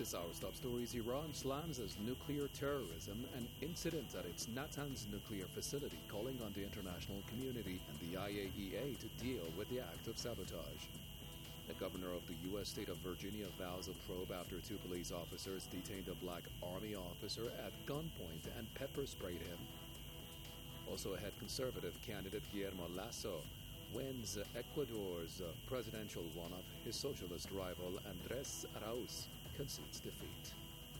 is our top stories. Iran slams as nuclear terrorism, an incident at its Natanz nuclear facility, calling on the international community and the IAEA to deal with the act of sabotage. The governor of the U.S. state of Virginia vows a probe after two police officers detained a black army officer at gunpoint and pepper sprayed him. Also ahead, conservative candidate Guillermo Lasso wins Ecuador's presidential runoff. His socialist rival Andrés Arauz concedes defeat.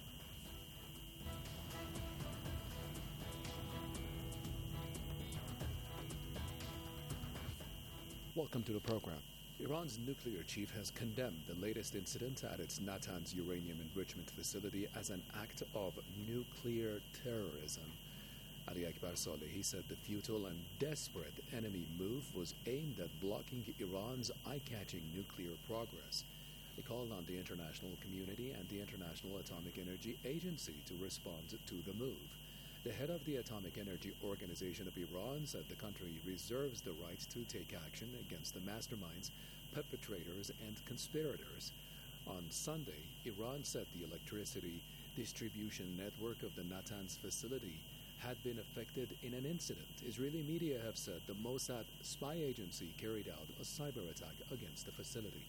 Welcome to the program. Iran's nuclear chief has condemned the latest incident at its Natanz uranium enrichment facility as an act of nuclear terrorism. Ali Akbar Salehi said the futile and desperate enemy move was aimed at blocking Iran's eye-catching nuclear progress. He called on the international community and the International Atomic Energy Agency to respond to the move. The head of the Atomic Energy Organization of Iran said the country reserves the right to take action against the masterminds, perpetrators, and conspirators. On Sunday, Iran said the electricity distribution network of the Natanz facility had been affected in an incident. Israeli media have said the Mossad spy agency carried out a cyber attack against the facility.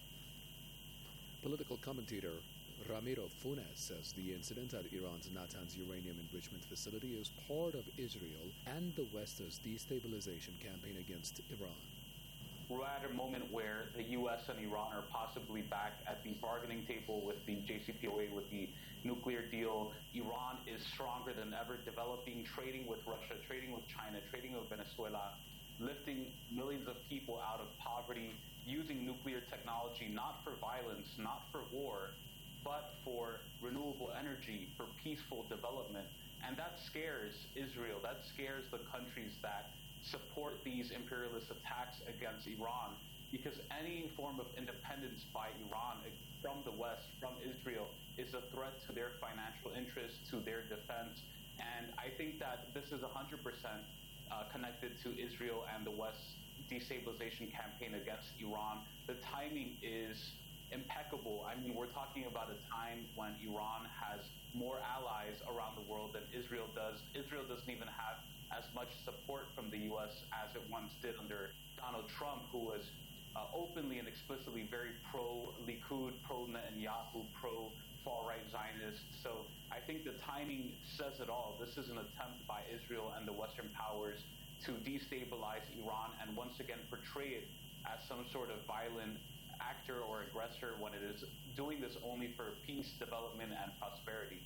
Political commentator Ramiro Funes says the incident at Iran's Natanz uranium enrichment facility is part of Israel and the West's destabilization campaign against Iran. We're at a moment where the U.S. and Iran are possibly back at the bargaining table with the JCPOA, with the nuclear deal. Iran is stronger than ever, developing, trading with Russia, trading with China, trading with Venezuela, lifting millions of people out of poverty, using nuclear technology not for violence, not for war, but for renewable energy, for peaceful development. And that scares Israel. That scares the countries that support these imperialist attacks against Iran, because any form of independence by Iran from the West, from Israel, is a threat to their financial interests, to their defense. And I think that this is 100% connected to Israel and the West's destabilization campaign against Iran. The timing is impeccable. I mean, we're talking about a time when Iran has more allies around the world than Israel does. Israel doesn't even have as much support from the U.S. as it once did under Donald Trump, who was openly and explicitly very pro-Likud, pro-Netanyahu, pro-far-right Zionist. So I think the timing says it all. This is an attempt by Israel and the Western powers to destabilize Iran and once again portray it as some sort of violent actor or aggressor when it is doing this only for peace, development, and prosperity.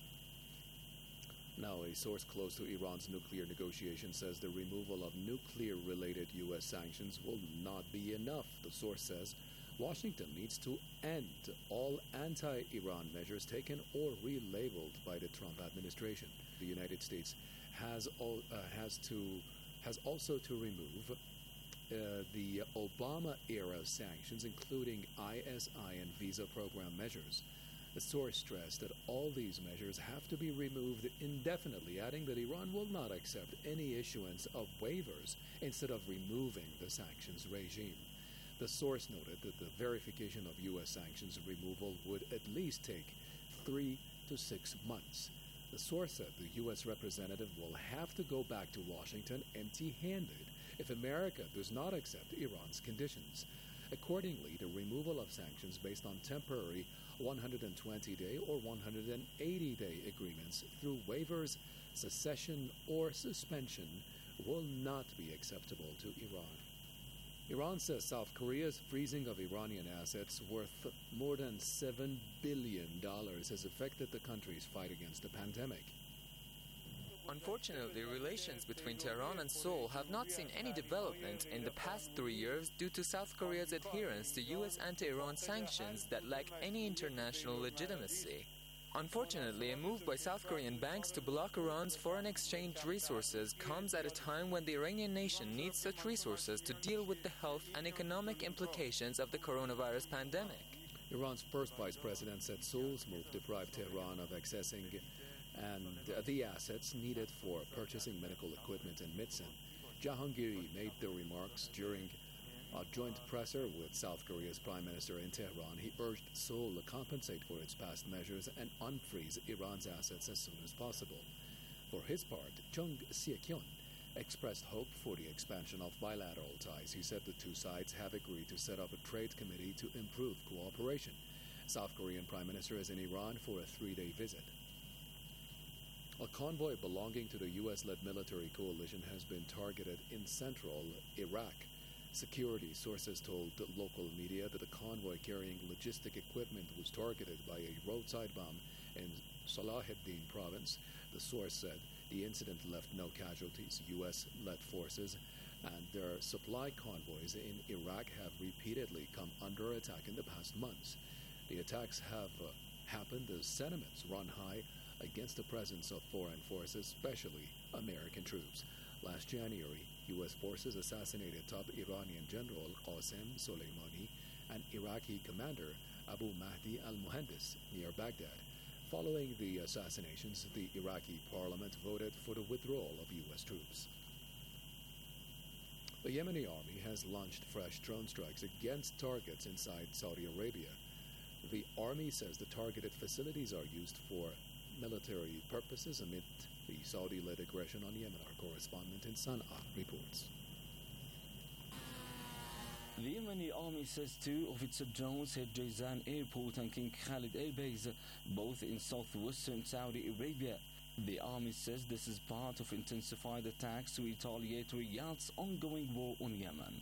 Now, a source close to Iran's nuclear negotiations says the removal of nuclear-related U.S. sanctions will not be enough. The source says Washington needs to end all anti-Iran measures taken or relabeled by the Trump administration. The United States has also to remove the Obama-era sanctions, including ISI and visa program measures. The source stressed that all these measures have to be removed indefinitely, adding that Iran will not accept any issuance of waivers instead of removing the sanctions regime. The source noted that the verification of U.S. sanctions removal would at least take 3 to 6 months. The source said the U.S. representative will have to go back to Washington empty-handed if America does not accept Iran's conditions. Accordingly, the removal of sanctions based on temporary 120-day or 180-day agreements through waivers, secession, or suspension will not be acceptable to Iran. Iran says South Korea's freezing of Iranian assets worth more than $7 billion has affected the country's fight against the pandemic. Unfortunately, relations between Tehran and Seoul have not seen any development in the past 3 years due to South Korea's adherence to U.S. anti-Iran sanctions that lack any international legitimacy. Unfortunately, a move by South Korean banks to block Iran's foreign exchange resources comes at a time when the Iranian nation needs such resources to deal with the health and economic implications of the coronavirus pandemic. Iran's first vice president said Seoul's move deprived Tehran of accessing and the assets needed for purchasing medical equipment and medicine. Jahangiri made the remarks during A joint presser with South Korea's Prime Minister in Tehran, he urged Seoul to compensate for its past measures and unfreeze Iran's assets as soon as possible. For his part, Chung Sye-kyun expressed hope for the expansion of bilateral ties. He said the two sides have agreed to set up a trade committee to improve cooperation. South Korean Prime Minister is in Iran for a 3-day visit. A convoy belonging to the U.S.-led military coalition has been targeted in central Iraq. Security sources told local media that the convoy carrying logistic equipment was targeted by a roadside bomb in Salahuddin province. The source said the incident left no casualties. U.S.-led forces and their supply convoys in Iraq have repeatedly come under attack in the past months. The attacks have happened as sentiments run high against the presence of foreign forces, especially American troops. Last January, U.S. forces assassinated top Iranian General Qasem Soleimani and Iraqi commander Abu Mahdi al-Muhandis near Baghdad. Following the assassinations, the Iraqi parliament voted for the withdrawal of U.S. troops. The Yemeni army has launched fresh drone strikes against targets inside Saudi Arabia. The army says the targeted facilities are used for military purposes amid the Saudi-led aggression on Yemen. Our correspondent in Sana'a reports. The Yemeni army says 2 of its drones hit Jazan Airport and King Khalid Air Base, both in southwestern Saudi Arabia. The army says this is part of intensified attacks to retaliate Riyadh's ongoing war on Yemen.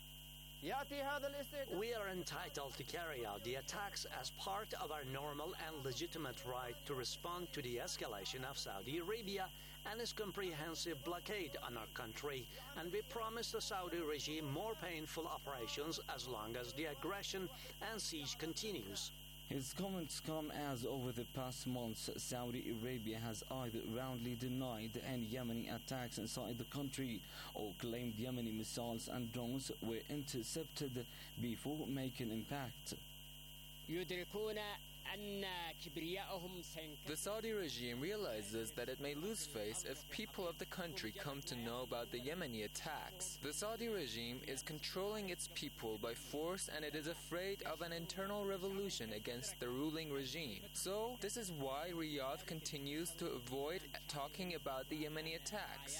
We are entitled to carry out the attacks as part of our normal and legitimate right to respond to the escalation of Saudi Arabia and its comprehensive blockade on our country, and we promise the Saudi regime more painful operations as long as the aggression and siege continues. His comments come as over the past months, Saudi Arabia has either roundly denied any Yemeni attacks inside the country or claimed Yemeni missiles and drones were intercepted before making impact. The Saudi regime realizes that it may lose face if people of the country come to know about the Yemeni attacks. The Saudi regime is controlling its people by force, and it is afraid of an internal revolution against the ruling regime. So, this is why Riyadh continues to avoid talking about the Yemeni attacks.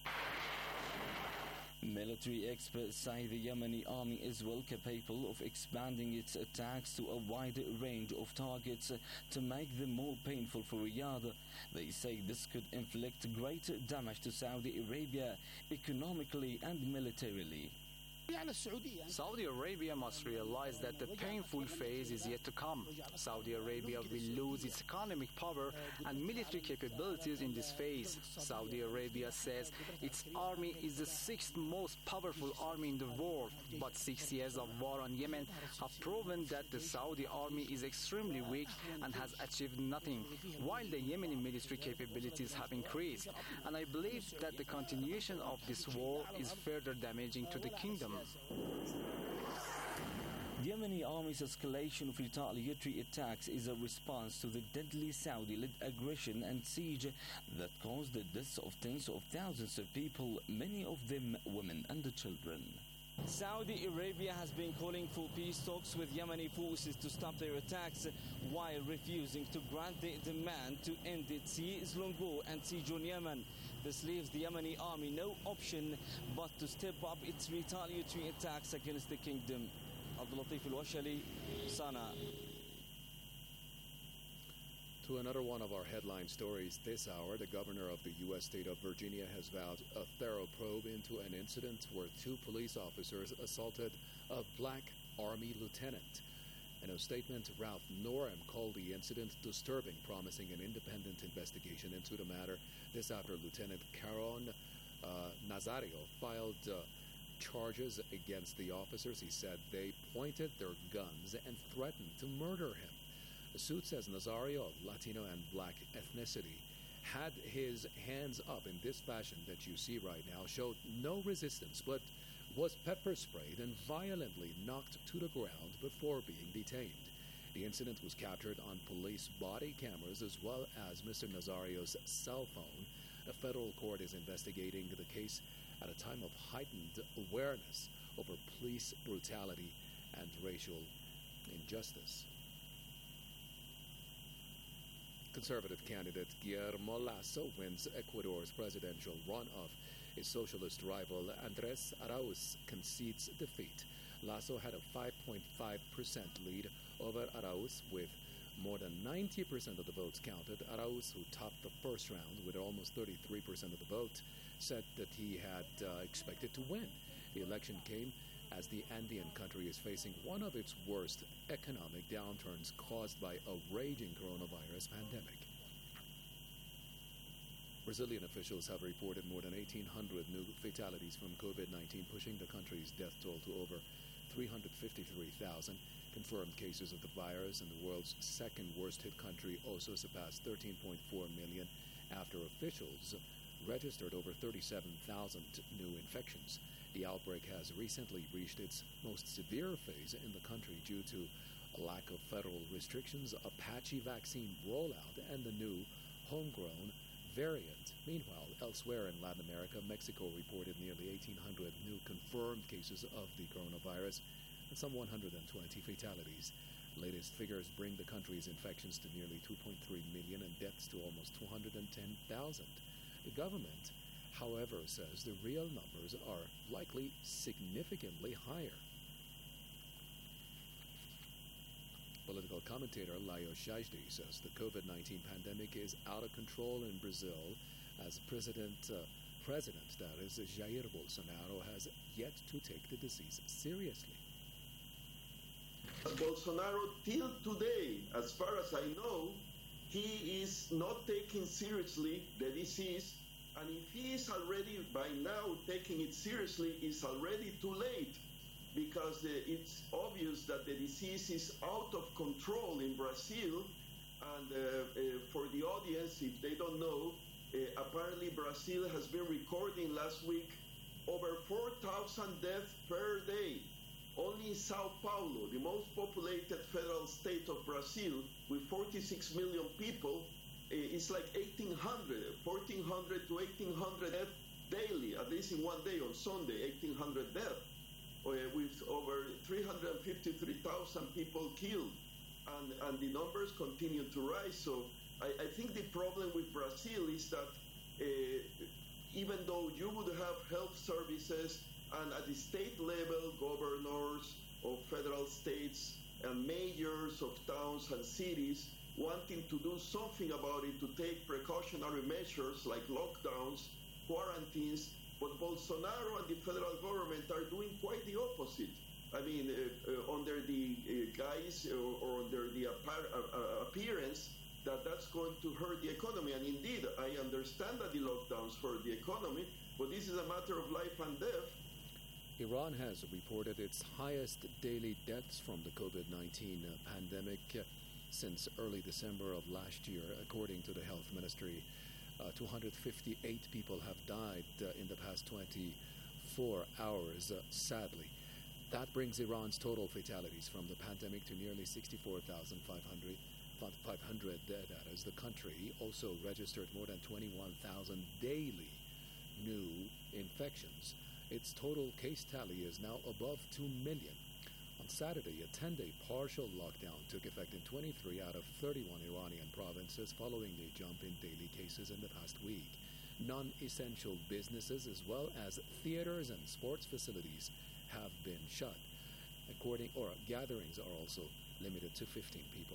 Military experts say the Yemeni army is well capable of expanding its attacks to a wider range of targets to make them more painful for Riyadh. They say this could inflict greater damage to Saudi Arabia economically and militarily. Saudi Arabia must realize that the painful phase is yet to come. Saudi Arabia will lose its economic power and military capabilities in this phase. Saudi Arabia says its army is the 6th most powerful army in the world, but 6 years of war on Yemen have proven that the Saudi army is extremely weak and has achieved nothing, while the Yemeni military capabilities have increased. And I believe that the continuation of this war is further damaging to the kingdom. The Yemeni army's escalation of retaliatory attacks is a response to the deadly Saudi-led aggression and siege that caused the deaths of tens of thousands of people, many of them women and children. Saudi Arabia has been calling for peace talks with Yemeni forces to stop their attacks while refusing to grant their demand to end its years-long war and siege on Yemen. This leaves the Yemeni army no option but to step up its retaliatory attacks against the kingdom. Abdul Latif Al-Washali, Sana'a. To another one of our headline stories this hour, the governor of the U.S. state of Virginia has vowed a thorough probe into an incident where 2 police officers assaulted a black Army lieutenant. In a statement, Ralph Norham called the incident disturbing, promising an independent investigation into the matter. This after Lieutenant Caron Nazario filed charges against the officers. He said they pointed their guns and threatened to murder him. The suit says Nazario, of Latino and black ethnicity, had his hands up in this fashion that you see right now, showed no resistance, but was pepper sprayed and violently knocked to the ground before being detained. The incident was captured on police body cameras as well as Mr. Nazario's cell phone. A federal court is investigating the case at a time of heightened awareness over police brutality and racial injustice. Conservative candidate Guillermo Lasso wins Ecuador's presidential runoff. His socialist rival Andrés Arauz concedes defeat. Lasso had a 5.5% lead over Arauz with more than 90% of the votes counted. Arauz, who topped the first round with almost 33% of the vote, said that he had expected to win. The election came as the Andean country is facing one of its worst economic downturns caused by a raging coronavirus pandemic. Brazilian officials have reported more than 1,800 new fatalities from COVID-19, pushing the country's death toll to over 353,000. Confirmed cases of the virus in the world's second worst-hit country also surpassed 13.4 million after officials registered over 37,000 new infections. The outbreak has recently reached its most severe phase in the country due to a lack of federal restrictions, a patchy vaccine rollout, and the new homegrown variant. Meanwhile, elsewhere in Latin America, Mexico reported nearly 1,800 new confirmed cases of the coronavirus and some 120 fatalities. Latest figures bring the country's infections to nearly 2.3 million and deaths to almost 210,000. The government, however, says the real numbers are likely significantly higher. Political commentator Layo Shajdi says the COVID-19 pandemic is out of control in Brazil as President Jair Bolsonaro has yet to take the disease seriously. Bolsonaro, till today, as far as I know, he is not taking seriously the disease, and if he is already by now taking it seriously, it's already too late, because it's obvious that the disease is out of control in Brazil. And for the audience, if they don't know, apparently Brazil has been recording last week over 4,000 deaths per day. Only in Sao Paulo, the most populated federal state of Brazil, with 46 million people, it's like 1,400 to 1,800 deaths daily, at least in one day on Sunday, 1,800 deaths, with over 353,000 people killed. And the numbers continue to rise. So I think the problem with Brazil is that even though you would have health services, and at the state level, governors of federal states and mayors of towns and cities wanting to do something about it, to take precautionary measures like lockdowns, quarantines, but Bolsonaro and the federal government are doing quite the opposite. I mean, under the guise or under the appearance that that's going to hurt the economy. And indeed, I understand that the lockdowns hurt the economy, but this is a matter of life and death. Iran has reported its highest daily deaths from the COVID-19 pandemic since early December of last year. According to the health ministry, 258 people have died in the past 24 hours, sadly. That brings Iran's total fatalities from the pandemic to nearly 64,500 dead. As the country also registered more than 21,000 daily new infections. Its total case tally is now above 2 million. On Saturday, a 10-day partial lockdown took effect in 23 out of 31 Iranian provinces following a jump in daily cases in the past week. Non-essential businesses as well as theaters and sports facilities have been shut. Gatherings are also limited to 15 people.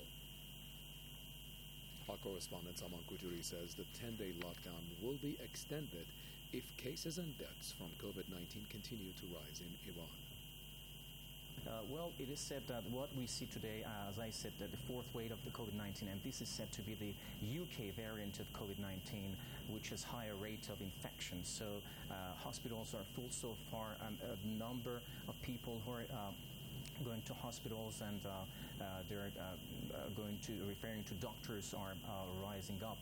Our correspondent Salman Kujuri says the 10-day lockdown will be extended if cases and deaths from COVID-19 continue to rise in Iran. Well, it is said that what we see today, as I said, that the fourth wave of the COVID-19, and this is said to be the UK variant of COVID-19, which has higher rate of infection. So hospitals are full so far, and a number of people who are going to hospitals and they're referring to doctors are rising up.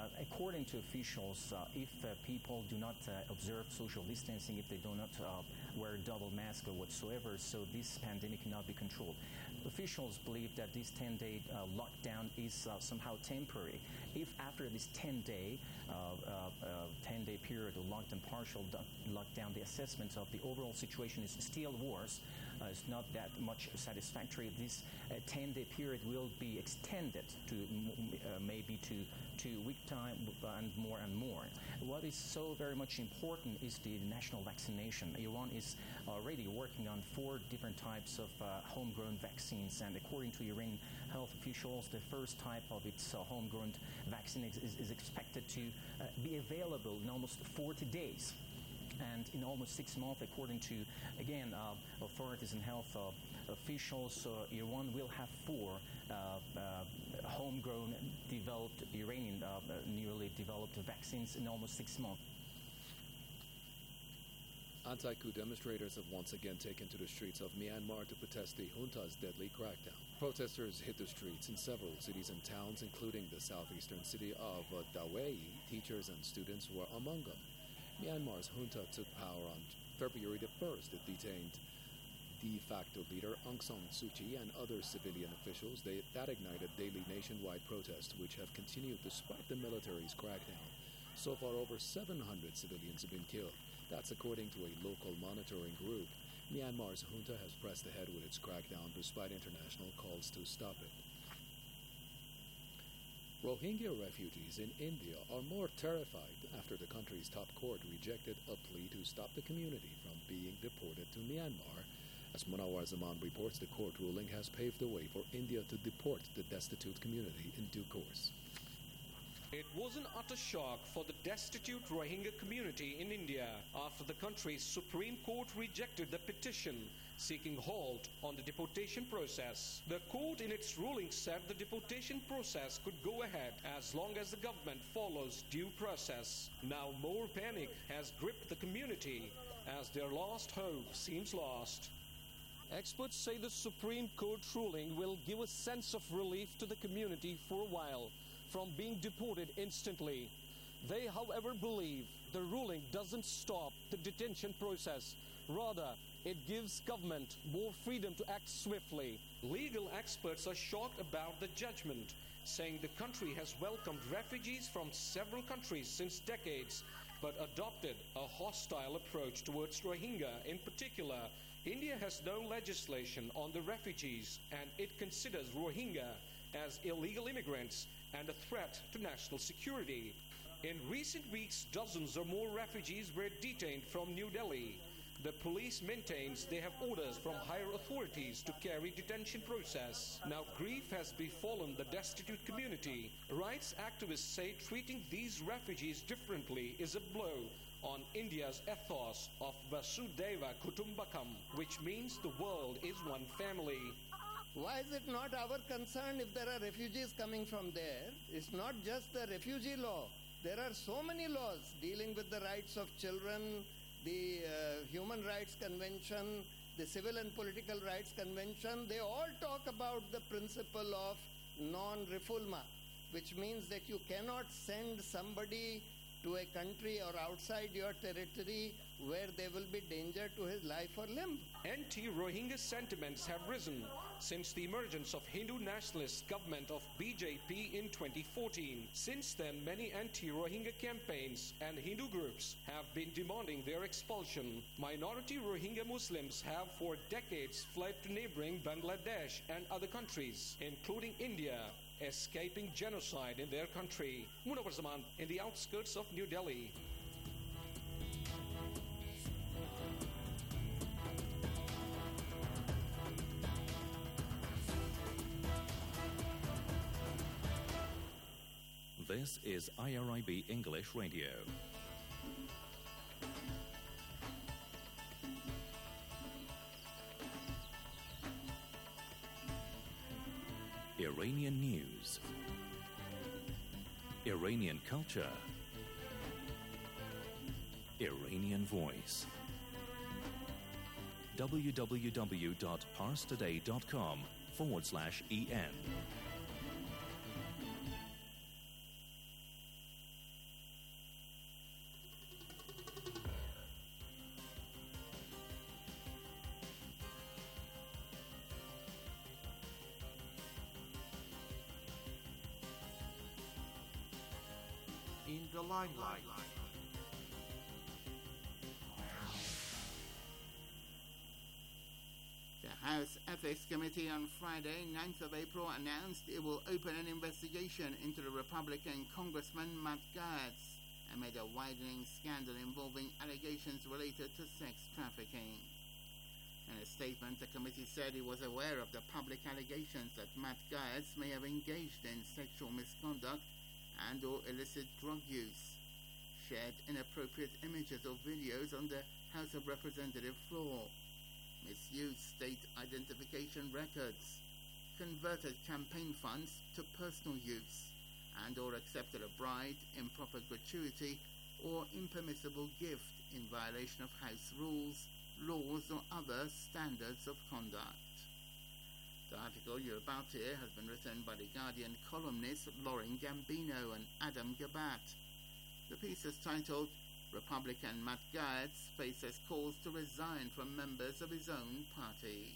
According to officials, if people do not observe social distancing, if they do not wear double mask or whatsoever, so this pandemic cannot be controlled. Officials believe that this 10-day lockdown is somehow temporary. If after this 10-day period of lockdown, partial lockdown, the assessment of the overall situation is still worse, it's not that much satisfactory, this 10-day period will be extended to maybe to 2-week time and more and more. What is so very much important is the national vaccination. Iran is already working on 4 different types of homegrown vaccines, and according to Iranian health officials, the first type of its homegrown vaccine is expected to be available in almost 40 days. And in almost 6 months, according to, again, authorities and health officials, Iran will have 4 homegrown, developed Iranian, newly developed vaccines in almost 6 months. Anti-coup demonstrators have once again taken to the streets of Myanmar to protest the junta's deadly crackdown. Protesters hit the streets in several cities and towns, including the southeastern city of Dawei. Teachers and students were among them. Myanmar's junta took power on February the 1st. It detained de facto leader Aung San Suu Kyi and other civilian officials. That ignited daily nationwide protests, which have continued despite the military's crackdown. So far, over 700 civilians have been killed. That's according to a local monitoring group. Myanmar's junta has pressed ahead with its crackdown despite international calls to stop it. Rohingya refugees in India are more terrified after the country's top court rejected a plea to stop the community from being deported to Myanmar. As Munawar Zaman reports, the court ruling has paved the way for India to deport the destitute community in due course. It was an utter shock for the destitute Rohingya community in India after the country's Supreme Court rejected the petition seeking halt on the deportation process. The court in its ruling said the deportation process could go ahead as long as the government follows due process. Now more panic has gripped the community as their last hope seems lost. Experts say the Supreme Court ruling will give a sense of relief to the community for a while from being deported instantly. They, however, believe the ruling doesn't stop the detention process. Rather, it gives government more freedom to act swiftly. Legal experts are shocked about the judgment, saying the country has welcomed refugees from several countries since decades, but adopted a hostile approach towards Rohingya. In particular, India has no legislation on the refugees, and it considers Rohingya as illegal immigrants and a threat to national security. In recent weeks, dozens or more refugees were detained from New Delhi. The police maintains they have orders from higher authorities to carry detention process. Now grief has befallen the destitute community. Rights activists say treating these refugees differently is a blow on India's ethos of Vasudhaiva Kutumbakam, which means the world is one family. Why is it not our concern if there are refugees coming from there? It's not just the refugee law. There are so many laws dealing with the rights of children, the Human Rights Convention, the Civil and Political Rights Convention. They all talk about the principle of non-refoulement, which means that you cannot send somebody to a country or outside your territory where there will be danger to his life or limb. Anti-Rohingya sentiments have risen since the emergence of Hindu nationalist government of BJP in 2014. Since then, many anti-Rohingya campaigns and Hindu groups have been demanding their expulsion. Minority Rohingya Muslims have for decades fled to neighboring Bangladesh and other countries, including India, escaping genocide in their country. Munawar Zaman in the outskirts of New Delhi. This is IRIB English Radio. Iranian news, Iranian culture, Iranian voice. www.parstoday.com/EN. in the limelight. The House Ethics Committee on Friday, 9th of April, announced it will open an investigation into the Republican Congressman Matt Gaetz amid a widening scandal involving allegations related to sex trafficking. In a statement, the committee said it was aware of the public allegations that Matt Gaetz may have engaged in sexual misconduct and or illicit drug use, shared inappropriate images or videos on the House of Representatives floor, misused state identification records, converted campaign funds to personal use, and or accepted a bribe, improper gratuity, or impermissible gift in violation of House rules, laws, or other standards of conduct. The article you're about to hear has been written by The Guardian columnists Lauren Gambino and Adam Gabat. The piece is titled, Republican Matt Gaetz faces calls to resign from members of his own party.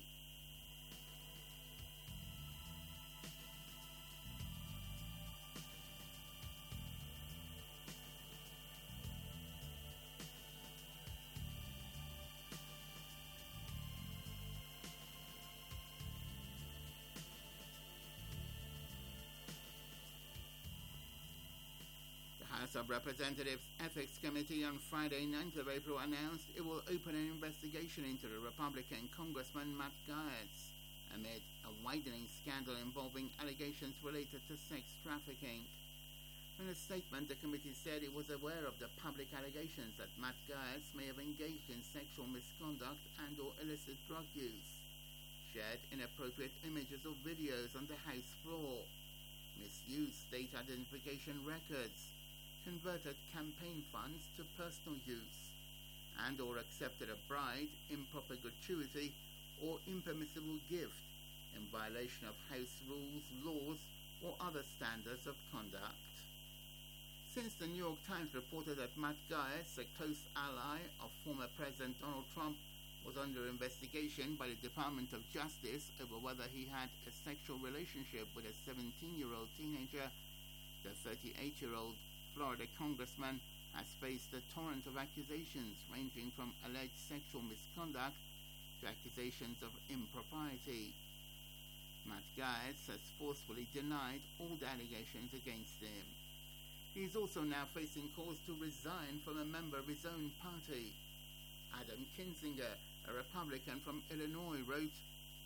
House of Representatives Ethics Committee on Friday, 9th of April, announced it will open an investigation into the Republican Congressman Matt Gaetz amid a widening scandal involving allegations related to sex trafficking. In a statement, the committee said it was aware of the public allegations that Matt Gaetz may have engaged in sexual misconduct and or illicit drug use, shared inappropriate images or videos on the House floor, misused state identification records, converted campaign funds to personal use, and or accepted a bribe, improper gratuity, or impermissible gift in violation of House rules, laws, or other standards of conduct. Since the New York Times reported that Matt Gaetz, a close ally of former President Donald Trump, was under investigation by the Department of Justice over whether he had a sexual relationship with a 17-year-old teenager, the 38-year-old Florida congressman has faced a torrent of accusations ranging from alleged sexual misconduct to accusations of impropriety. Matt Gaetz has forcefully denied all the allegations against him. He is also now facing calls to resign from a member of his own party. Adam Kinzinger, a Republican from Illinois, wrote,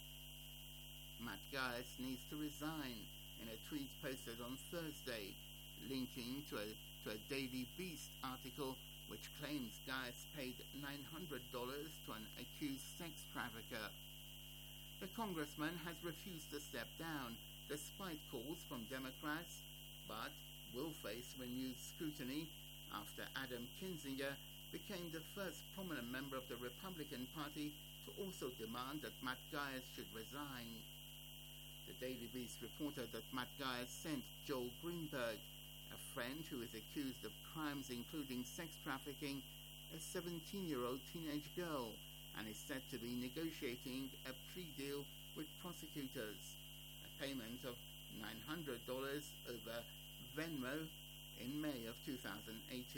Matt Gaetz needs to resign, in a tweet posted on Thursday, linking to a Daily Beast article which claims Gaetz paid $900 to an accused sex trafficker. The congressman has refused to step down, despite calls from Democrats, but will face renewed scrutiny after Adam Kinzinger became the first prominent member of the Republican Party to also demand that Matt Gaetz should resign. The Daily Beast reported that Matt Gaetz sent Joel Greenberg, a friend who is accused of crimes including sex trafficking, a 17-year-old teenage girl, and is said to be negotiating a plea deal with prosecutors, a payment of $900 over Venmo in May of 2018.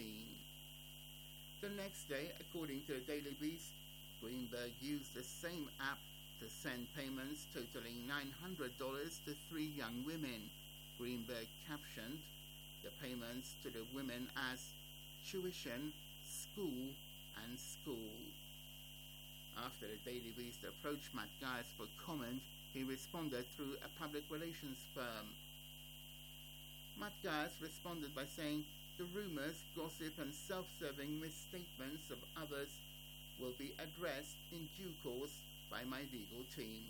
The next day, according to the Daily Beast, Greenberg used the same app to send payments totaling $900 to 3 young women. Greenberg captioned the payments to the women as tuition, school, and school. After the Daily Beast approached Matt Gaetz for comment, he responded through a public relations firm. Matt Gaetz responded by saying, the rumors, gossip, and self-serving misstatements of others will be addressed in due course by my legal team.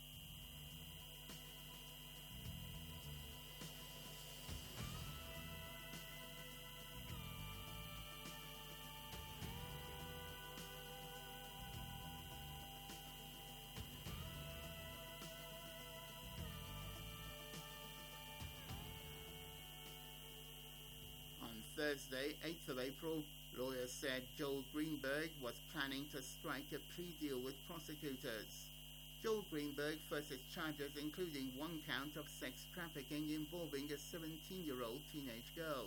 Thursday, 8th of April, lawyers said Joel Greenberg was planning to strike a plea deal with prosecutors. Joel Greenberg faces charges including 1 count of sex trafficking involving a 17-year-old teenage girl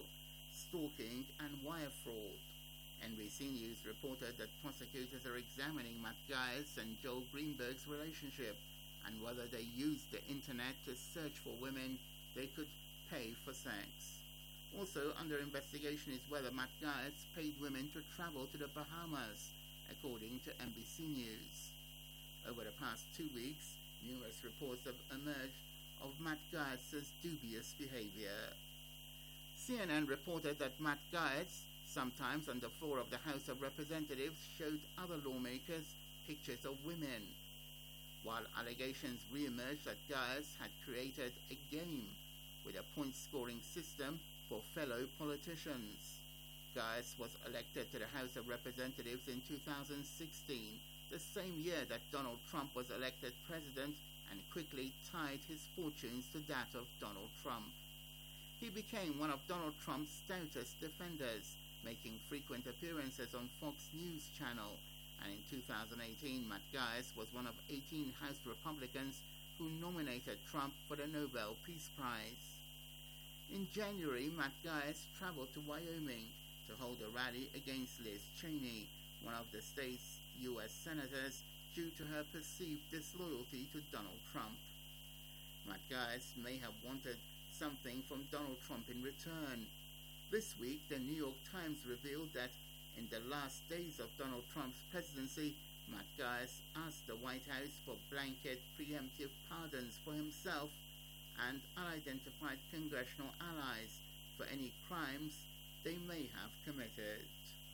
stalking, and wire fraud. NBC News reported that prosecutors are examining Matt Gaetz and Joel Greenberg's relationship and whether they used the internet to search for women they could pay for sex. Also under investigation is whether Matt Gaetz paid women to travel to the Bahamas, according to NBC News. Over the past 2 weeks, numerous reports have emerged of Matt Gaetz's dubious behavior. CNN reported that Matt Gaetz, sometimes on the floor of the House of Representatives, showed other lawmakers pictures of women, while allegations re-emerged that Gaetz had created a game with a point-scoring system for fellow politicians. Gaetz was elected to the House of Representatives in 2016, the same year that Donald Trump was elected president, and quickly tied his fortunes to that of Donald Trump. He became one of Donald Trump's stoutest defenders, making frequent appearances on Fox News Channel, and in 2018 Matt Gaetz was one of 18 House Republicans who nominated Trump for the Nobel Peace Prize. In January, Matt Gaetz traveled to Wyoming to hold a rally against Liz Cheney, one of the state's U.S. senators, due to her perceived disloyalty to Donald Trump. Matt Gaetz may have wanted something from Donald Trump in return. This week, the New York Times revealed that in the last days of Donald Trump's presidency, Matt Gaetz asked the White House for blanket preemptive pardons for himself and unidentified congressional allies for any crimes they may have committed.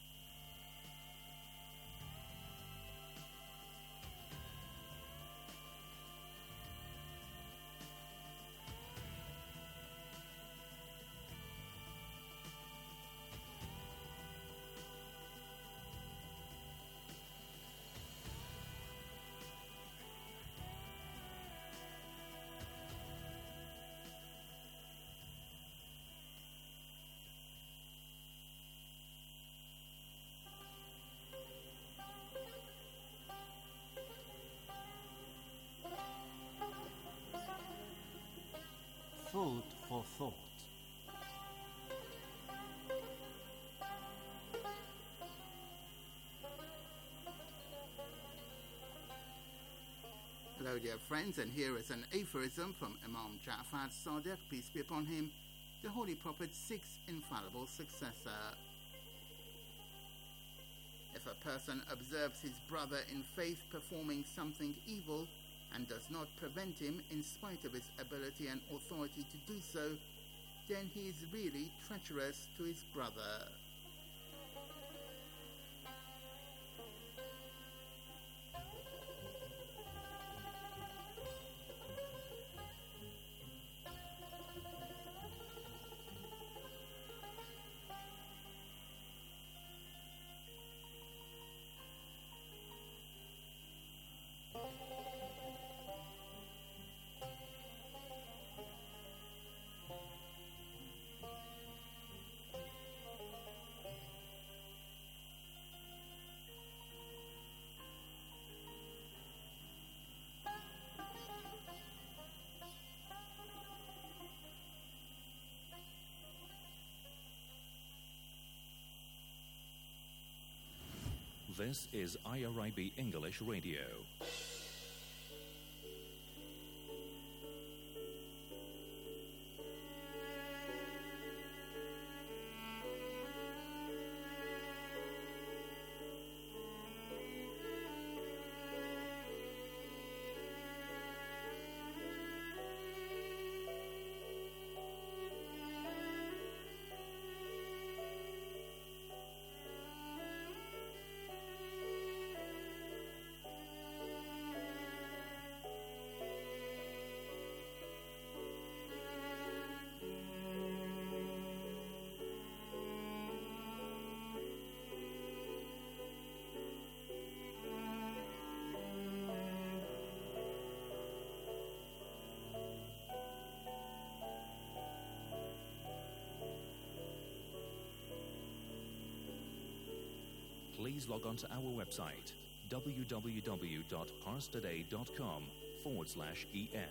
Food for thought. Hello dear friends, and here is an aphorism from Imam Ja'far Sadiq, peace be upon him, the Holy Prophet's sixth infallible successor. If a person observes his brother in faith performing something evil, and does not prevent him in spite of his ability and authority to do so, then he is really treacherous to his brother. This is IRIB English Radio. Please log on to our website, www.parstoday.com/en.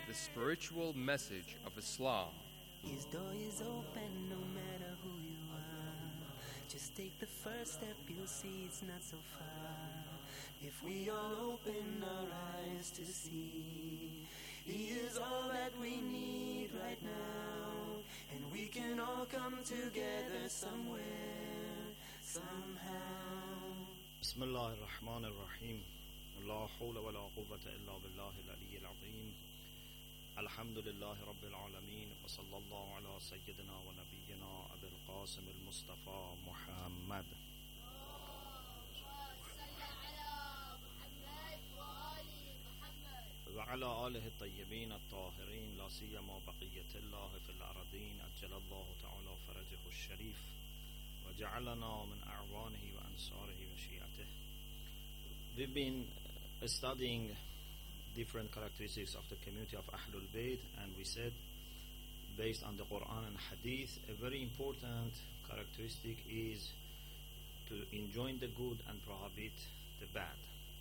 the spiritual message of Islam. His door is open no matter who you are. Just take the first step, you'll see it's not so far. If we all open our eyes to see, He is all that we need right now. And we can all come together somewhere, somehow. بسم الله الرحمن الرحيم لا حول ولا قوة إلا بالله العلي العظيم الحمد لله رب العالمين وصلى الله على سيدنا ونبينا أبي القاسم المصطفى محمد وعلى آله الطيبين الطاهرين لا سيما بقية الله في الأرضين أجل الله تعالى فرجه الشريف وجعلنا من أعوانه وأنصاره وشيعته. We've been studying different characteristics of the community of Ahlul Bayt, and we said, based on the Quran and Hadith, a very important characteristic is to enjoin the good and prohibit the bad.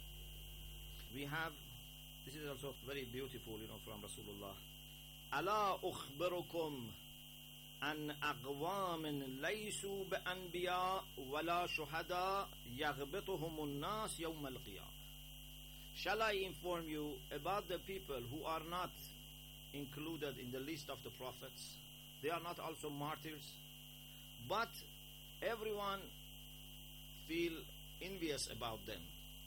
This is also very beautiful, from Rasulullah. ألا أخبركم أن أقوام ليسوا بأنبياء ولا شهداء يغبطهم الناس يوم القيامة. Shall I inform you about the people who are not included in the list of the prophets? They are not also martyrs, but everyone feel envious about them.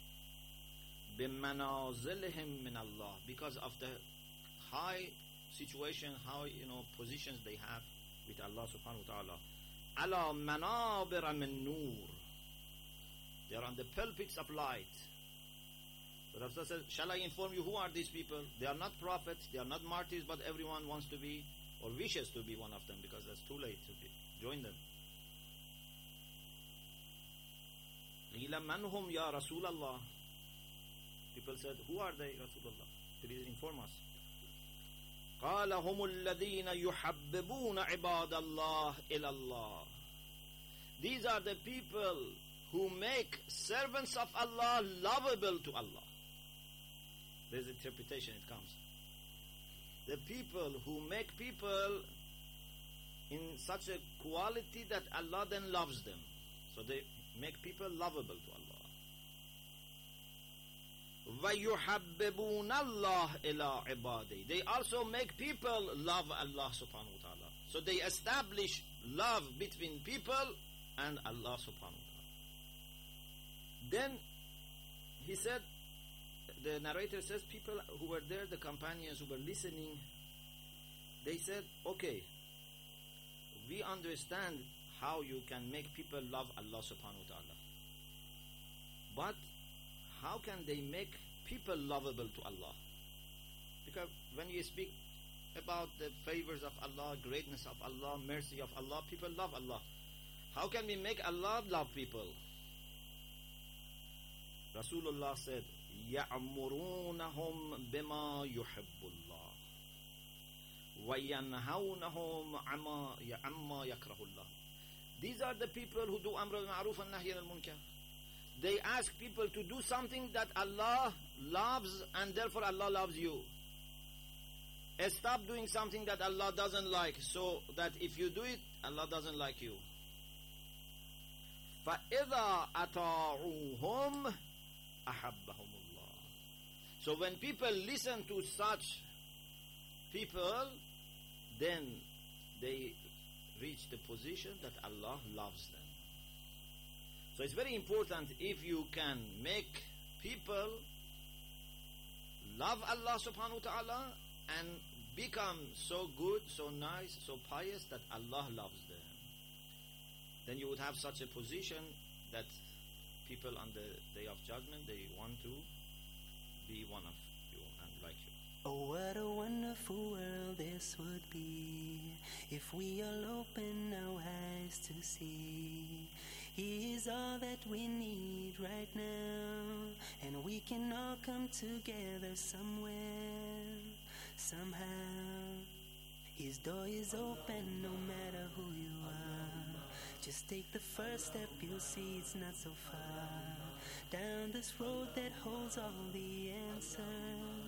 بِمَنَازِلِهِمْ مِنَ اللَّهِ, because of the high situation, high positions they have with Allah subhanahu wa ta'ala. عَلَى مَنَابِرَ مِن نُور, they are on the pulpits of light. The Rasul says, shall I inform you who are these people? They are not prophets, they are not martyrs, but everyone wants to be or wishes to be one of them, because it's too late to join them. قِيلَ مَنْ هُمْ يَا رَسُولَ اللَّهِ, people said, who are they, Rasulullah? Please inform us. قال هم الذين يحببون عباد الله إلى الله. These are the people who make servants of Allah lovable to Allah. There's interpretation, it comes. The people who make people in such a quality that Allah then loves them. So they make people lovable to Allah. وَيُحَبِّبُونَ اللَّهِ إِلَىٰ عِبَادِهِ. They also make people love Allah subhanahu wa ta'ala. So they establish love between people and Allah subhanahu wa ta'ala. Then he said, the narrator says, people who were there, the companions who were listening, they said, okay, we understand how you can make people love Allah subhanahu wa ta'ala. But how can they make people lovable to Allah? Because when you speak about the favors of Allah, greatness of Allah, mercy of Allah, people love Allah. How can we make Allah love people? Rasulullah said, يَعْمُرُونَهُمْ بِمَا يُحِبُّ اللَّهِ وَيَنْهَوْنَهُمْ عَمَّا يَكْرَهُ اللَّهِ. These are the people who do amr al-ma'ruf and nahy al-munkar. They ask people to do something that Allah loves, and therefore Allah loves you. Stop doing something that Allah doesn't like, so that if you do it, Allah doesn't like you. فَإِذَا أَطَاعُوهُمْ أَحَبَّهُمُ اللَّهِ. So when people listen to such people, then they reach the position that Allah loves them. So it's very important, if you can make people love Allah subhanahu wa ta'ala and become so good, so nice, so pious that Allah loves them, then you would have such a position that people on the Day of Judgment, they want to be one of you and like you. Oh, what a wonderful world this would be if we all open our eyes to see He is all that we need right now, and we can all come together somewhere, somehow. His door is open no matter who you are. Just take the first step, you'll see it's not so far. Down this road that holds all the answers.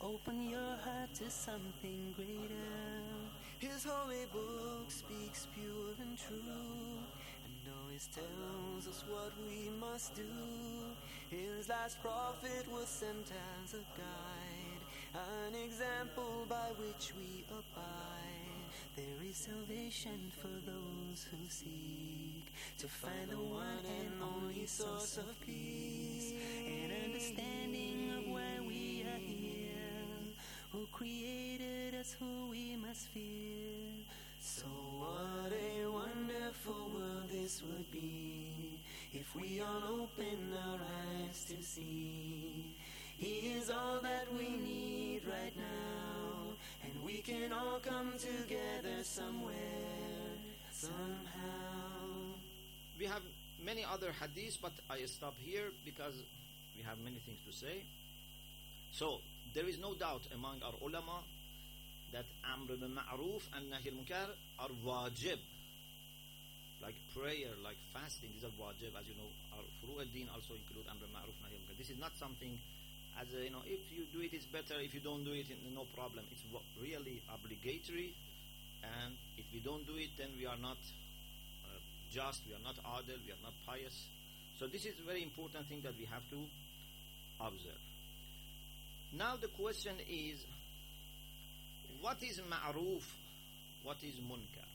Open your heart to something greater. His holy book speaks pure and true, and always tells us what we must do. His last prophet was sent as a guide, an example by which we abide. There is salvation for those who seek to find the one and only source of peace, and understanding of why we are here, who created us, who we must fear. So what a wonderful world this would be if we all open our eyes to see. He is all that we need right now, and we can all come together somewhere, somehow. We have many other hadiths, but I stop here because we have many things to say. So, there is no doubt among our ulama that Amr bil Ma'ruf and Nahi al-Munkar are wajib. Like prayer, like fasting, these are wajib. As you know, our Furu' al-Din also include Amr bil Ma'ruf, Nahi al-Munkar. This is not something as a, if you do it, it's better. If you don't do it, no problem. It's really obligatory. And if we don't do it, then we are not just, we are not adil, we are not pious. So this is a very important thing that we have to observe. Now the question is, what is ma'ruf? What is munkar?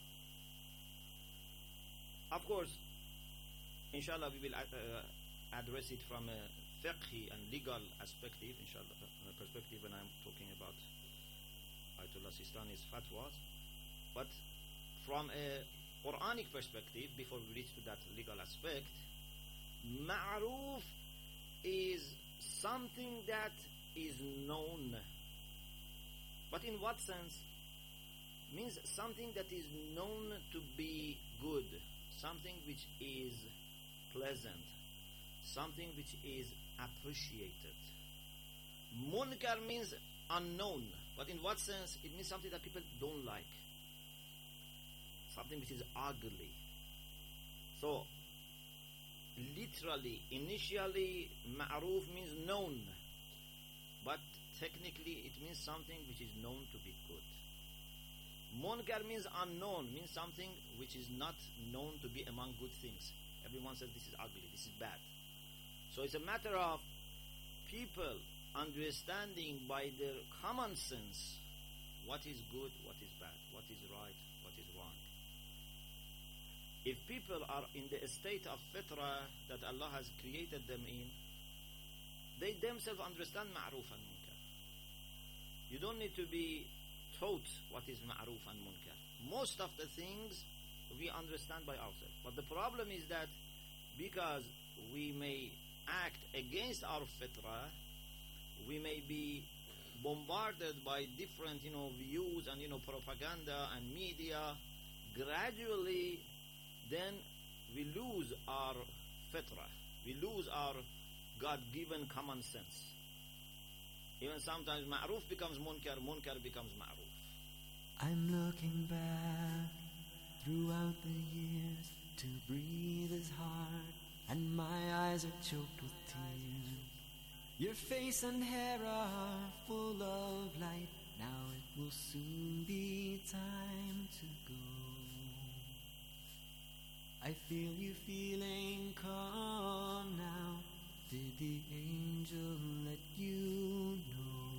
Of course, inshallah, we will address it from a fiqhi and legal perspective, inshallah, perspective when I'm talking about Ayatollah Sistani's fatwas. But from a Quranic perspective, before we reach to that legal aspect, ma'ruf is something that is known. But in what sense? Means something that is known to be good, something which is pleasant, something which is appreciated. Munkar means unknown, but in what sense? It means something that people don't like, something which is ugly. So literally, initially, ma'ruf means known, but technically it means something which is known to be good. Munkar means unknown, means something which is not known to be among good things. Everyone says this is ugly, this is bad. So it's a matter of people understanding by their common sense what is good, what is bad, what is right, what is wrong. If people are in the state of fitrah that Allah has created them in, they themselves understand ma'ruf and munkar. You don't need to be taught what is ma'ruf and munkar. Most of the things we understand by ourselves. But the problem is that because we may act against our fitrah, we may be bombarded by different, views and, propaganda and media. Gradually, then we lose our fitrah. We lose our God-given common sense. Even sometimes ma'ruf becomes munkar, munkar becomes ma'ruf. I'm looking back throughout the years. To breathe is hard, and my eyes are choked with tears. Your face and hair are full of light. Now it will soon be time to go. I feel you feeling calm now. Did the angel let you know?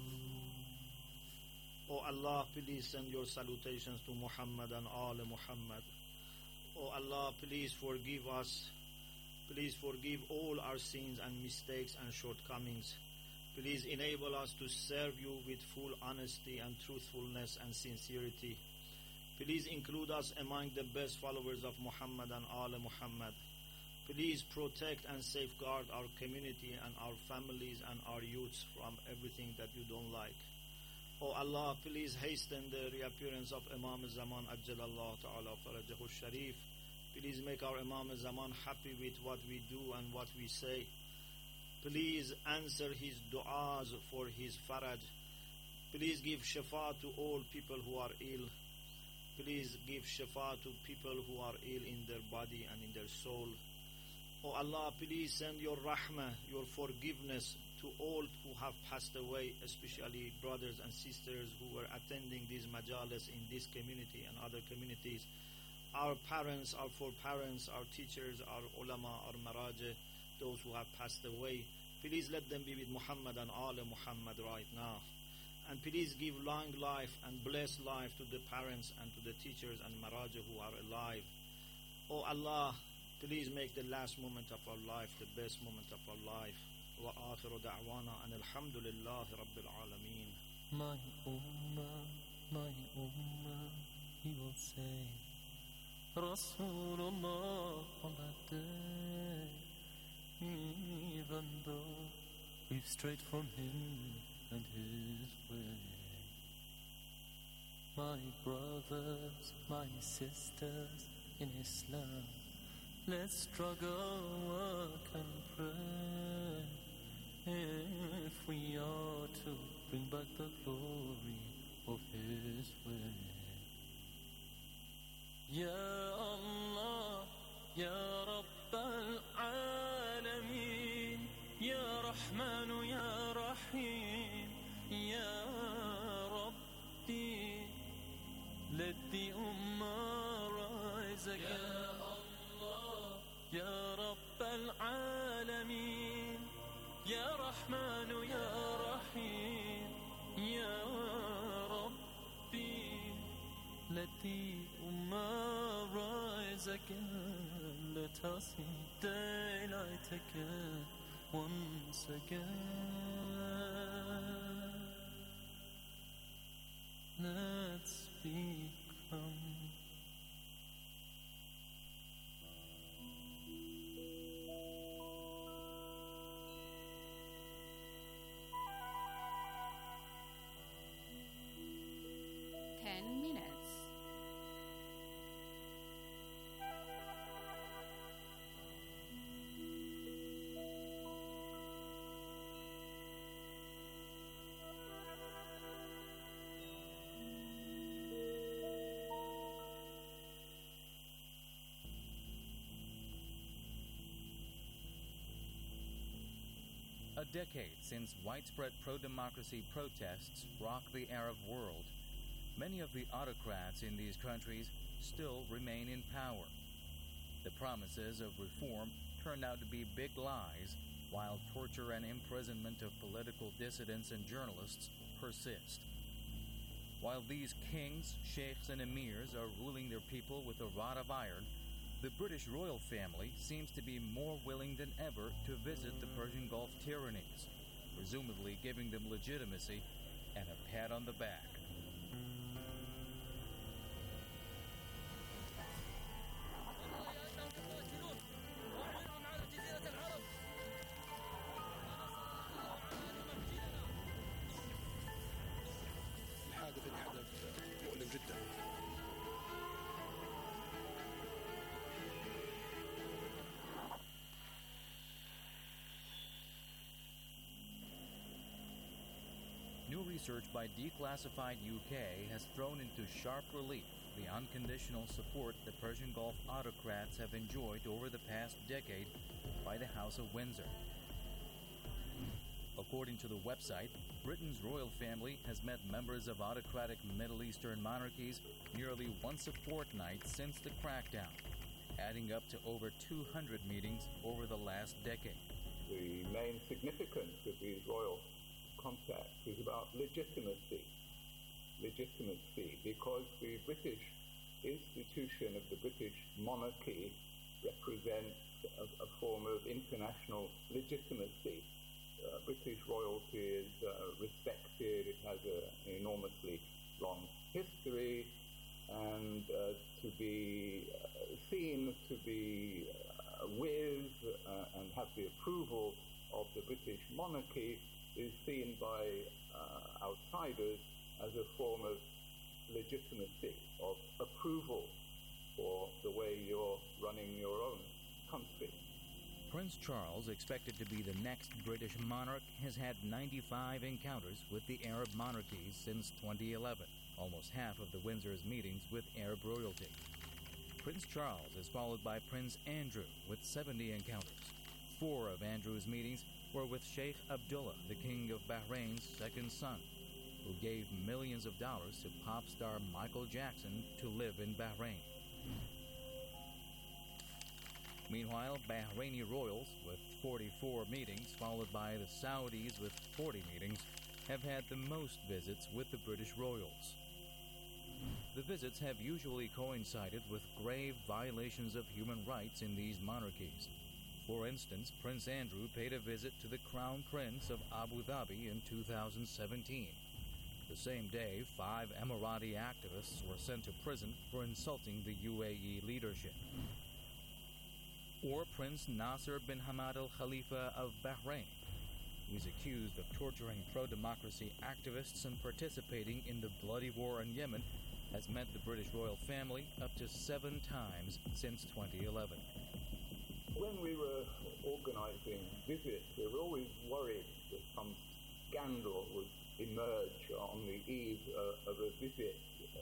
Oh Allah, please send your salutations to Muhammad and all Muhammad. Oh Allah, please forgive us. Please forgive all our sins and mistakes and shortcomings. Please enable us to serve you with full honesty and truthfulness and sincerity. Please include us among the best followers of Muhammad and all Muhammad. Please protect and safeguard our community and our families and our youths from everything that you don't like. Oh Allah, please hasten the reappearance of Imam Zaman Ajjalallahu Ta'ala Farajahu Sharif. Please make our Imam Zaman happy with what we do and what we say. Please answer his du'as for his faraj. Please give shifa to all people who are ill. Please give shifa to people who are ill in their body and in their soul. Oh Allah, please send your rahmah, your forgiveness to all who have passed away, especially brothers and sisters who were attending these majalis in this community and other communities. Our parents, our foreparents, our teachers, our ulama, our maraja, those who have passed away, please let them be with Muhammad and Ali Muhammad right now. And please give long life and blessed life to the parents and to the teachers and maraja who are alive. Oh Allah, please make the last moment of our life the best moment of our life. Wa akhiru da'wana and alhamdulillahi rabbil alameen. My ummah, he will say, Rasulullah on that day, even though we've strayed from him and his way. My brothers, my sisters in Islam, let's struggle, work and pray if we are to bring back the glory of his way. Ya Allah, Ya Rabbal Alameen, Ya Rahmanu, Ya Rahim, Ya Rabbi, let the Ummah rise again. Ya Rabbal Alameen, Ya Rahmanu, Ya Rahim, Ya Rabbi, let the Ummah rise again. Let us see daylight again, once again. Let's become minutes. A decade since widespread pro-democracy protests rocked the Arab world, many of the autocrats in these countries still remain in power. The promises of reform turned out to be big lies, while torture and imprisonment of political dissidents and journalists persist. While these kings, sheikhs, and emirs are ruling their people with a rod of iron, the British royal family seems to be more willing than ever to visit the Persian Gulf tyrannies, presumably giving them legitimacy and a pat on the back. New research by Declassified UK has thrown into sharp relief the unconditional support the Persian Gulf autocrats have enjoyed over the past decade by the House of Windsor. According to the website, Britain's royal family has met members of autocratic Middle Eastern monarchies nearly once a fortnight since the crackdown, adding up to over 200 meetings over the last decade. The main significance of these royal contacts is about legitimacy, because the British institution of the British monarchy represents a form of international legitimacy. British royalty is respected, it has an enormously long history, and to be seen to be with and have the approval of the British monarchy is seen by outsiders as a form of legitimacy, of approval for the way you're running your own country. Prince Charles, expected to be the next British monarch, has had 95 encounters with the Arab monarchies since 2011, almost half of the Windsor's meetings with Arab royalty. Prince Charles is followed by Prince Andrew with 70 encounters. 4 of Andrew's meetings were with Sheikh Abdullah, the King of Bahrain's second son, who gave millions of dollars to pop star Michael Jackson to live in Bahrain. Meanwhile, Bahraini royals, with 44 meetings, followed by the Saudis with 40 meetings, have had the most visits with the British royals. The visits have usually coincided with grave violations of human rights in these monarchies. For instance, Prince Andrew paid a visit to the Crown Prince of Abu Dhabi in 2017. The same day, 5 Emirati activists were sent to prison for insulting the UAE leadership. Or Prince Nasser bin Hamad Al Khalifa of Bahrain, who is accused of torturing pro-democracy activists and participating in the bloody war in Yemen, has met the British royal family up to 7 times since 2011. When we were organising visits, we were always worried that some scandal would emerge on the eve of a visit.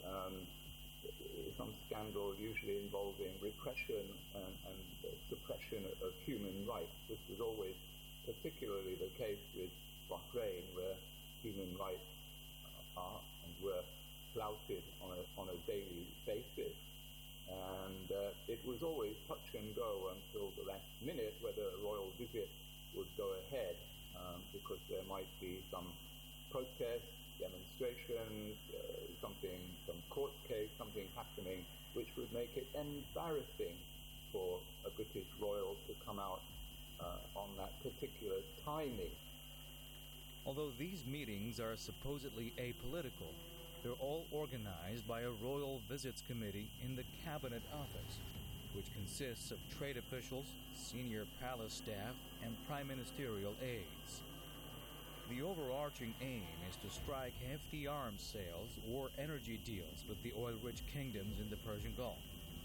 Some scandal usually involving repression and suppression of human rights. This was always particularly the case with Bahrain, where human rights are and were flouted on a daily basis. And it was always touch and go until the last minute whether a royal visit would go ahead, because there might be some protests, demonstrations, some court case, something happening which would make it embarrassing for a British royal to come out on that particular timing. Although these meetings are supposedly apolitical, they're all organized by a Royal Visits Committee in the Cabinet Office, which consists of trade officials, senior palace staff, and prime ministerial aides. The overarching aim is to strike hefty arms sales or energy deals with the oil-rich kingdoms in the Persian Gulf.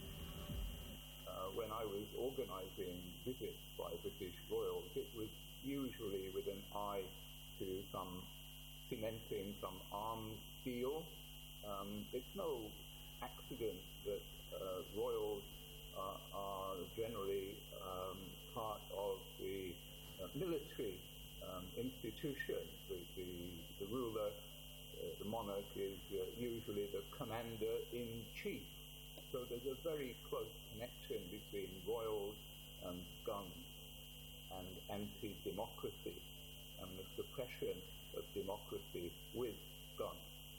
When I was organising visits by British royals, it was usually with an eye to some cementing some arms deal. It's no accident that royals are generally part of the military institution. The ruler, the monarch, is usually the commander-in-chief. So there's a very close connection between royals and guns and anti-democracy and the suppression of democracy with guns.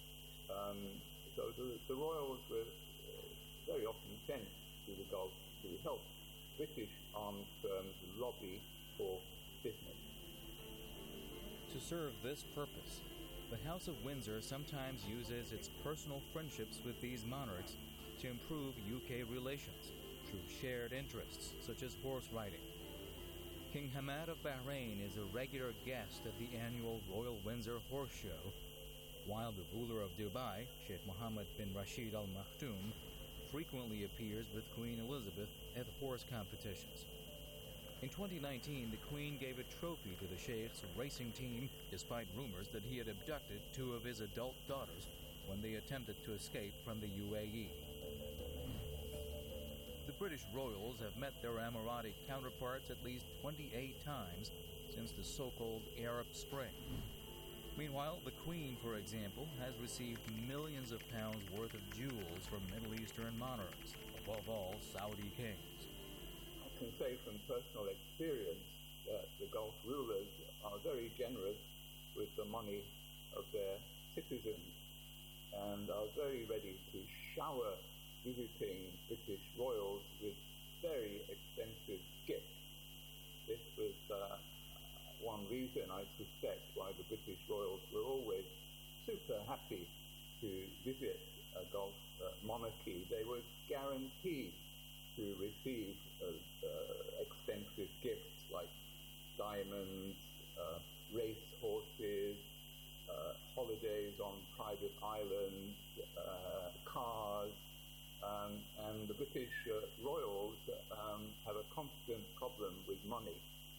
So the royals were very often sent to the Gulf to help British armed firms lobby for business. To serve this purpose, the House of Windsor sometimes uses its personal friendships with these monarchs to improve UK relations through shared interests such as horse riding. King Hamad of Bahrain is a regular guest at the annual Royal Windsor Horse Show, while the ruler of Dubai, Sheikh Mohammed bin Rashid Al Maktoum, frequently appears with Queen Elizabeth at horse competitions. In 2019, the Queen gave a trophy to the Sheikh's racing team, despite rumors that he had abducted 2 of his adult daughters when they attempted to escape from the UAE. The British royals have met their Emirati counterparts at least 28 times since the so-called Arab Spring. Meanwhile, the Queen, for example, has received millions of pounds worth of jewels from Middle Eastern monarchs, above all Saudi kings. I can say from personal experience that the Gulf rulers are very generous with the money of their citizens and are very ready to shower visiting British royals with very expensive gifts. This was one reason, I suspect, why the British royals were always super happy to visit a Gulf monarchy. They were guaranteed to receive expensive gifts like diamonds, race horses, holidays on private islands, cars, and the British royals have a constant problem with money,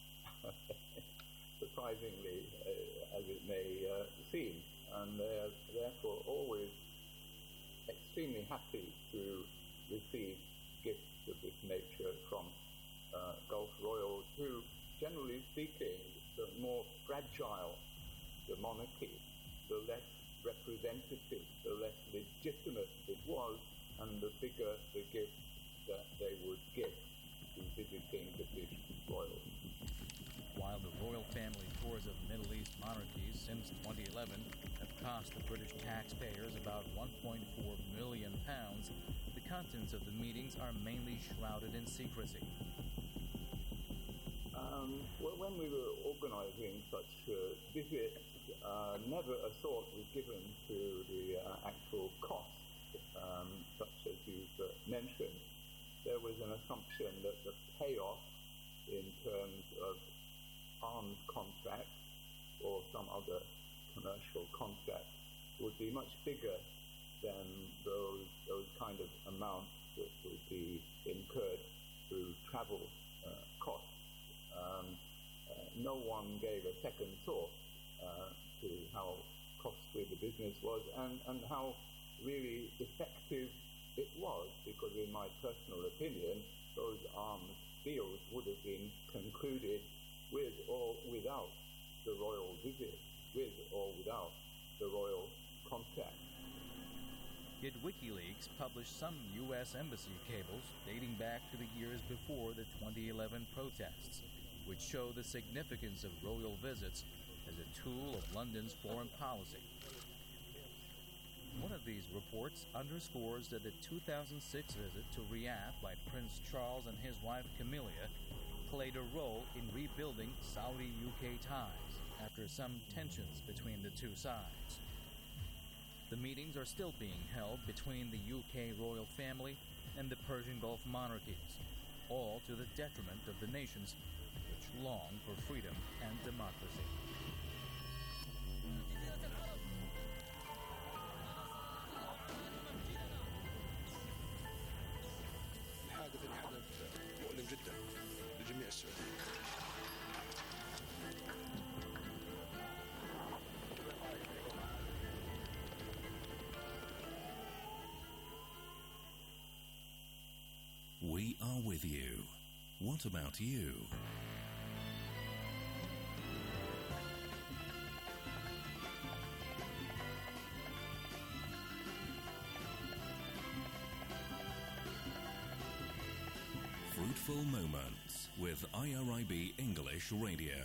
surprisingly as it may seem, and they're therefore always extremely happy to receive gifts of this nature from Gulf royals who, generally speaking, the more fragile the monarchy, the less representative, the less legitimate it was, and the bigger the gift that they would give to visiting British royals. While the royal family tours of Middle East monarchies since 2011 have cost the British taxpayers about £1.4 million, the contents of the meetings are mainly shrouded in secrecy. Well, when we were organising such visits, never a thought was given to the actual cost, such as you've mentioned. There was an assumption that the payoff in terms of arms contracts or some other commercial contract would be much bigger than those kind of amounts that would be incurred through travel costs. No one gave a second thought to how costly the business was and how really effective it was, because in my personal opinion, those arms deals would have been concluded with or without the royal visit, with or without the royal contract. Yet WikiLeaks published some U.S. embassy cables dating back to the years before the 2011 protests, which show the significance of royal visits as a tool of London's foreign policy. One of these reports underscores that the 2006 visit to Riyadh by Prince Charles and his wife Camilla played a role in rebuilding Saudi-UK ties after some tensions between the two sides. The meetings are still being held between the UK royal family and the Persian Gulf monarchies, all to the detriment of the nations which long for freedom and democracy. الحادث اللي حدث مؤلم جدا لجميع السعوديين. We are with you. What about you? Fruitful Moments with IRIB English Radio.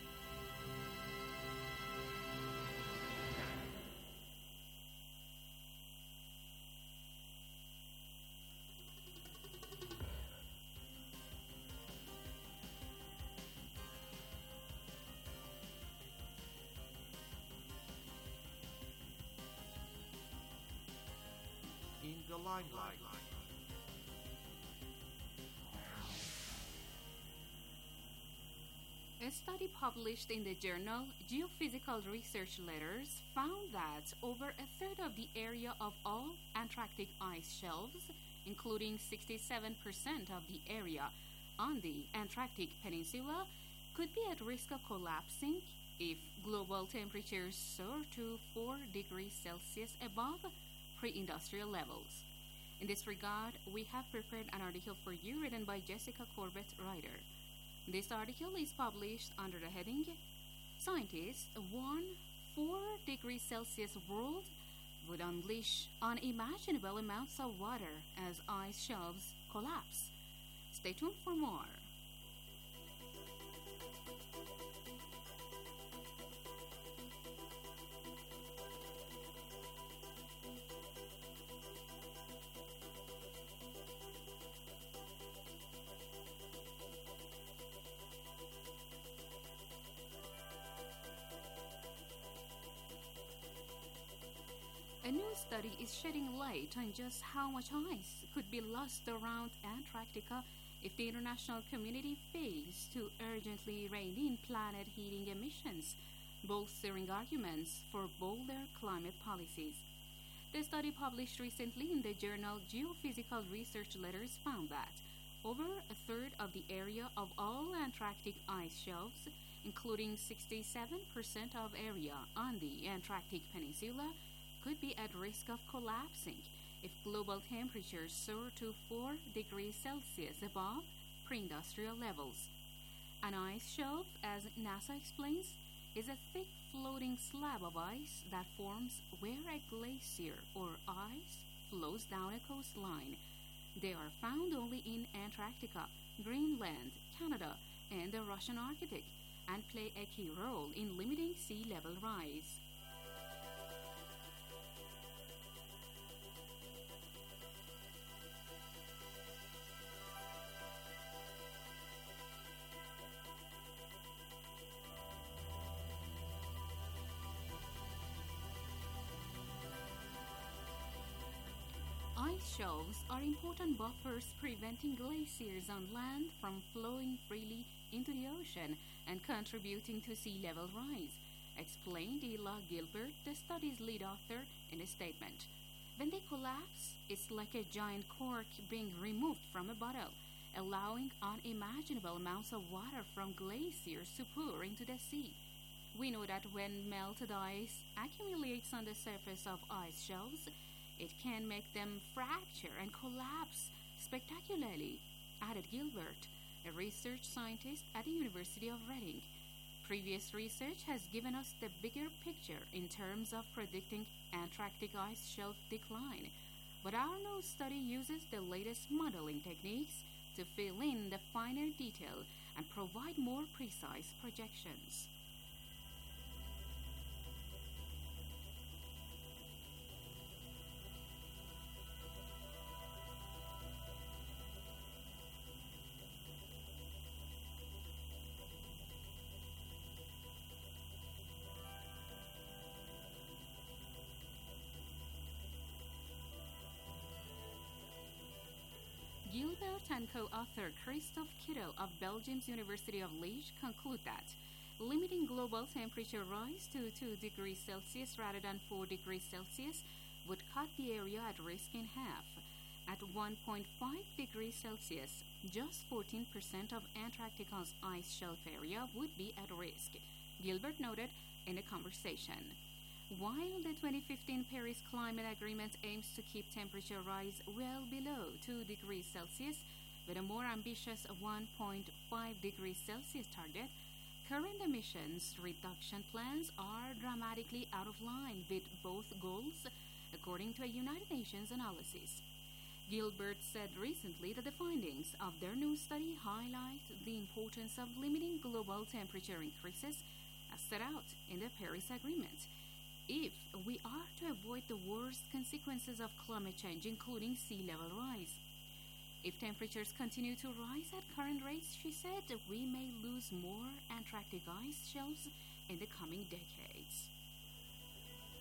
In the limelight. A study published in the journal Geophysical Research Letters found that over a third of the area of all Antarctic ice shelves, including 67% of the area on the Antarctic Peninsula, could be at risk of collapsing if global temperatures soar to 4 degrees Celsius above pre-industrial levels. In this regard, we have prepared an article for you written by Jessica Corbett Ryder. This article is published under the heading Scientists warn 4 degrees Celsius world would unleash unimaginable amounts of water as ice shelves collapse. Stay tuned for more. A new study is shedding light on just how much ice could be lost around Antarctica if the international community fails to urgently rein in planet heating emissions, bolstering arguments for bolder climate policies. The study published recently in the journal Geophysical Research Letters found that over a third of the area of all Antarctic ice shelves, including 67% of area on the Antarctic Peninsula, could be at risk of collapsing if global temperatures soar to 4 degrees Celsius above pre-industrial levels. An ice shelf, as NASA explains, is a thick floating slab of ice that forms where a glacier or ice flows down a coastline. They are found only in Antarctica, Greenland, Canada, and the Russian Arctic, and play a key role in limiting sea level rise. Ice shelves are important buffers preventing glaciers on land from flowing freely into the ocean and contributing to sea level rise, explained Ella Gilbert, the study's lead author, in a statement. When they collapse, it's like a giant cork being removed from a bottle, allowing unimaginable amounts of water from glaciers to pour into the sea. We know that when melted ice accumulates on the surface of ice shelves, it can make them fracture and collapse spectacularly, added Gilbert, a research scientist at the University of Reading. Previous research has given us the bigger picture in terms of predicting Antarctic ice shelf decline, but our new study uses the latest modeling techniques to fill in the finer detail and provide more precise projections. Gilbert and co-author Christophe Kittel of Belgium's University of Liège conclude that limiting global temperature rise to 2 degrees Celsius rather than 4 degrees Celsius would cut the area at risk in half. At 1.5 degrees Celsius, just 14% of Antarctica's ice shelf area would be at risk, Gilbert noted in a conversation. While the 2015 Paris Climate Agreement aims to keep temperature rise well below 2 degrees Celsius with a more ambitious 1.5 degrees Celsius target, current emissions reduction plans are dramatically out of line with both goals, according to a United Nations analysis. Gilbert said recently that the findings of their new study highlight the importance of limiting global temperature increases as set out in the Paris Agreement, if we are to avoid the worst consequences of climate change, including sea level rise. If temperatures continue to rise at current rates, she said, we may lose more Antarctic ice shelves in the coming decades.